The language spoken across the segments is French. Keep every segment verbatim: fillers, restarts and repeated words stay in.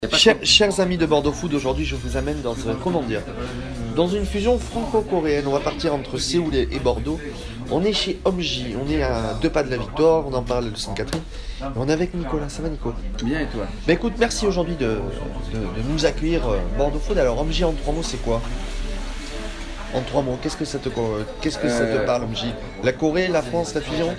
Chers, chers amis de Bordeaux Food, aujourd'hui je vous amène dans un, comment dire, dans une fusion franco-coréenne. On va partir entre Séoul et, et Bordeaux. On est chez Omji, on est à deux pas de la Victoire, on en parle de Sainte-Catherine. On est avec Nicolas, ça va Nico? Bien et toi? Bah écoute, merci aujourd'hui de, de, de nous accueillir euh, Bordeaux Food. Alors Omji en trois mots c'est quoi? En trois mots, qu'est-ce que ça te, qu'est-ce que ça te Euh, parle Omji? La Corée, la France, la fusion?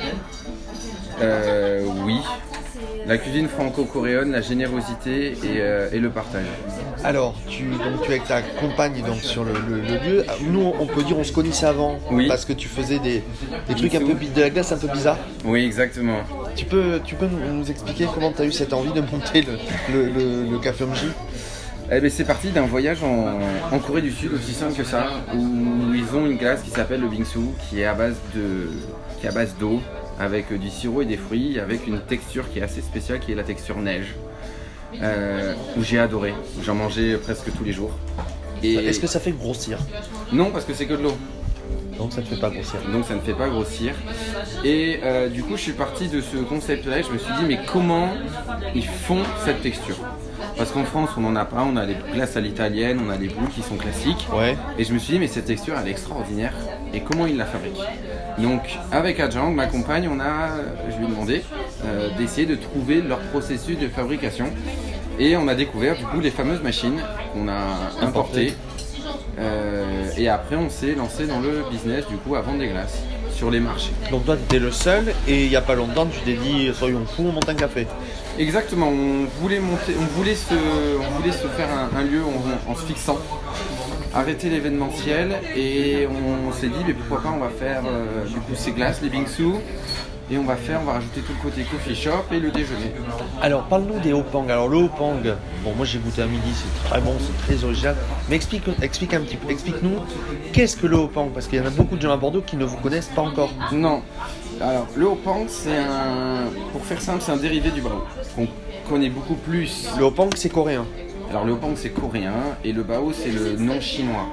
Euh, oui. La cuisine franco-coréenne, la générosité et, euh, et le partage. Alors, tu, donc, tu es avec ta compagne donc, sur le, le, le lieu. Nous, on peut dire on se connaissait avant, Oui. parce que tu faisais des, des trucs un peu bi- de la glace un peu bizarre. Oui, exactement. Tu peux, tu peux nous, nous expliquer comment tu as eu cette envie de monter le, le, le, le café Omji? Eh ben, c'est parti d'un voyage en, en Corée du Sud, aussi simple que ça, où ils ont une glace qui s'appelle le bingsu, qui est à base de, qui est à base d'eau, avec du sirop et des fruits, avec une texture qui est assez spéciale, qui est la texture neige, euh, où j'ai adoré. J'en mangeais presque tous les jours. Et Est-ce que ça fait grossir? non, parce que c'est que de l'eau. Donc ça ne te fait pas grossir. Donc ça ne fait pas grossir. Et euh, du coup je suis parti de ce concept-là et je me suis dit mais comment ils font cette texture? Parce qu'en France on n'en a pas, on a les glaces à l'italienne, on a les boules qui sont classiques. Ouais. Et je me suis dit mais cette texture elle est extraordinaire et comment ils la fabriquent? Donc avec Adjang, ma compagne, on a, je lui ai demandé euh, d'essayer de trouver leur processus de fabrication. Et on a découvert du coup les fameuses machines qu'on a importées. Euh, et après on s'est lancé dans le business du coup à vendre des glaces sur les marchés. Donc toi tu étais le seul et il n'y a pas longtemps tu t'es dit soyons fous, on monte un café. Exactement, on voulait monter, on voulait se, on voulait se faire un, un lieu en, en se fixant, arrêter l'événementiel et on, on s'est dit mais pourquoi pas on va faire euh, du coup ces glaces, les bingsu. Et on va faire, on va rajouter tout le côté coffee shop et le déjeuner. Alors parle-nous des Hopang. Alors le Hopang, bon moi j'ai goûté à midi, c'est très bon, c'est très original. Mais explique, explique un petit peu, explique-nous qu'est-ce que le Hopang, parce qu'il y en a beaucoup de gens à Bordeaux qui ne vous connaissent pas encore. Non. Alors le hopang c'est un, pour faire simple, c'est un dérivé du bao qu'on connaît beaucoup plus. Le Hopang c'est coréen. Alors le hopang c'est coréen et le bao c'est le nom chinois.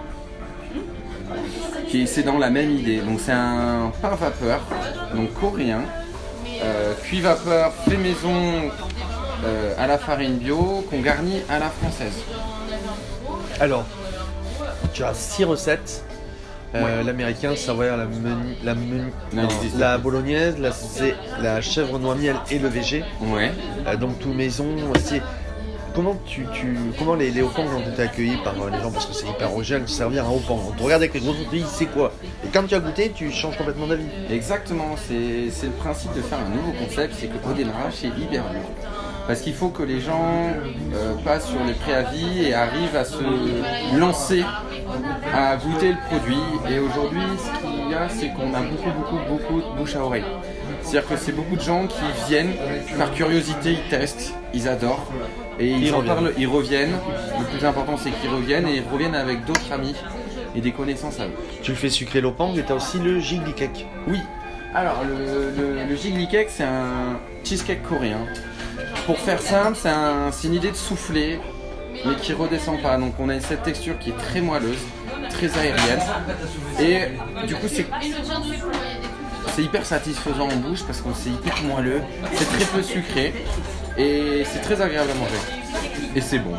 Qui c'est dans la même idée. Donc c'est un pain vapeur, donc coréen, euh, cuit vapeur fait maison euh, à la farine bio, qu'on garnit à la française. Alors, tu as six recettes. Euh, Ouais. L'américain, savoyard, la, menu, la, menu, Non, non, il existe la pas. bolognaise, la, c'est la chèvre noix miel et le V G. Ouais. Euh, donc tout maison. C'est comment tu, tu comment les, les Hopang ont été accueillis par euh, les gens, parce que c'est hyper original de servir un Hopang. On te regarde avec les gros outils, c'est quoi? Et quand tu as goûté, tu changes complètement d'avis. Exactement, c'est c'est le principe de faire un nouveau concept, c'est qu'au démarrage c'est hyper dur. Parce qu'il faut que les gens euh, passent sur les préavis et arrivent à se lancer, à goûter le produit. Et aujourd'hui, ce qu'il y a, c'est qu'on a beaucoup, beaucoup, beaucoup de bouche à oreille. C'est-à-dire que c'est beaucoup de gens qui viennent par curiosité, ils testent, ils adorent. Et ils, Ils en reviennent. parlent, ils reviennent. Le plus important, c'est qu'ils reviennent et ils reviennent avec d'autres amis et des connaissances à eux. Tu le fais sucrer l'Hopang et tu as aussi le Jiggly Cake. Oui, alors le, le, le Jiggly Cake c'est un cheesecake coréen. Pour faire simple, c'est un, c'est une idée de souffler, mais qui redescend pas. Donc on a cette texture qui est très moelleuse, très aérienne. Et du coup c'est, c'est hyper satisfaisant en bouche parce que c'est hyper moelleux, c'est très peu sucré et c'est très agréable à manger. Et c'est bon.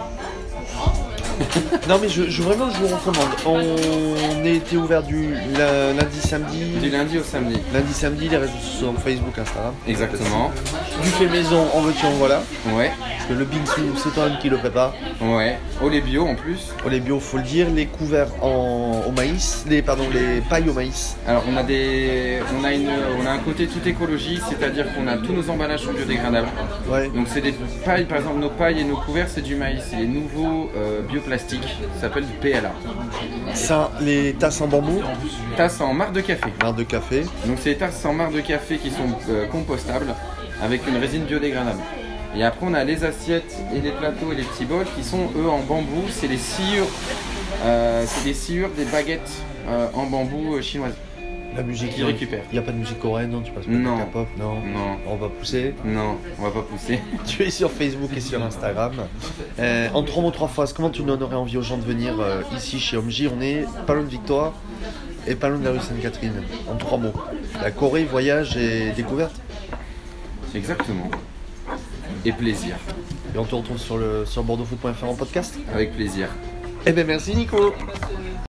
Non mais je, je vraiment je vous recommande. On était ouvert du la- lundi, samedi. Du lundi au samedi. Lundi, samedi, les réseaux sociaux, Facebook, Instagram. Exactement. Du fait maison, en veux-tu, en voilà. Ouais, Parce que le bingsu, c'est toi-même qui le prépare. ouais. Au lait bio en plus. Oh, les bio, faut le dire. Les couverts en, au maïs. Les, pardon, les pailles au maïs. Alors on a des, on a une, on a un côté tout écologie, c'est-à-dire qu'on a tous nos emballages sont biodégradables. Ouais. Donc c'est des pailles, par exemple nos pailles et nos couverts c'est du maïs, c'est les nouveaux euh, bioplastiques, ça s'appelle du P L A. Ça, les tasses en bambou. Tasses en marc de café. Marre de café. Donc c'est des tasses en marc de café qui sont euh, compostables avec une résine biodégradable. Et après on a les assiettes et les plateaux et les petits bols qui sont eux en bambou, c'est les sciures, euh, c'est des sciures des baguettes euh, en bambou euh, chinoises. La musique. Qui récupère. Il n'y a pas de musique coréenne, non? Tu passes pas Non. de K-pop, non. Non, On va pousser. non, on va pas pousser. Tu es sur Facebook et sur Instagram. Euh, en trois mots, trois phrases, comment tu donnerais envie aux gens de venir euh, ici chez Omji? On est pas loin de Victoire et pas loin de la rue Sainte-Catherine. En trois mots. La Corée, voyage et découverte. Exactement. Et plaisir. Et on te retrouve sur, le, sur bordeaux foot point f r en podcast. Avec plaisir. Eh bien merci Nico.